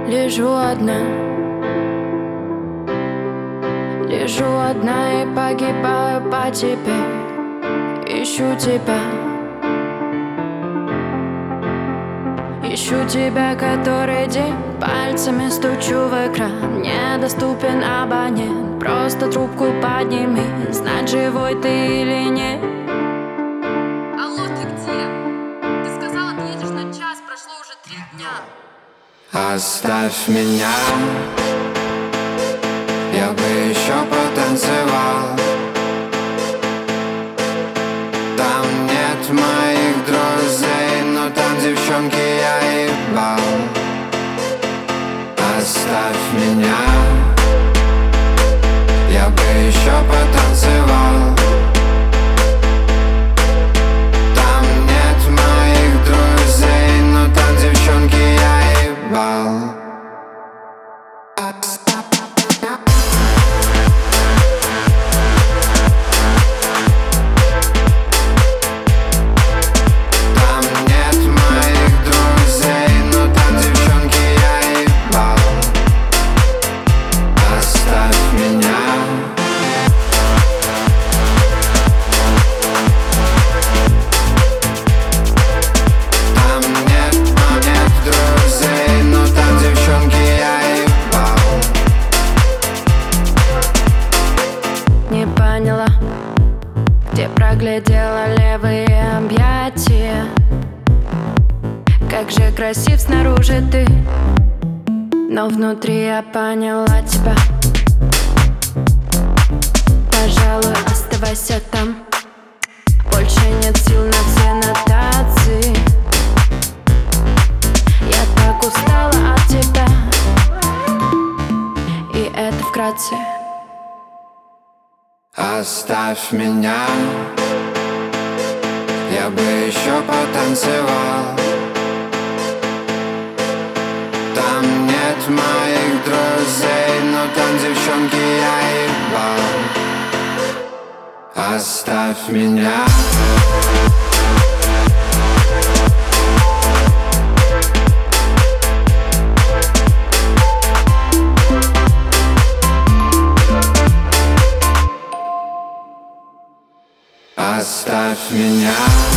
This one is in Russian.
Лежу одна, лежу одна и погибаю по тебе. Ищу тебя, ищу тебя который день. Пальцами стучу в экран, недоступен абонент. Просто трубку подними, знать, живой ты или нет. Алло, ты где? Ты сказала, ты едешь на час, прошло уже 3 дня. Оставь меня, я бы еще потанцевал. Там нет моих друзей, но там девчонки я ебал. Оставь меня, я бы еще потанцевал. Там нет моих друзей, но там девчонки я ебал. Где проглядела левые объятия. Как же красив снаружи ты, но внутри я поняла тебя. Пожалуй, оставайся там. Больше нет сил на все нотации. Я так устала от тебя, и это вкратце. Оставь меня, я бы еще потанцевал. Там нет моих друзей, но там девчонки я ебал. Оставь меня. Оставь меня.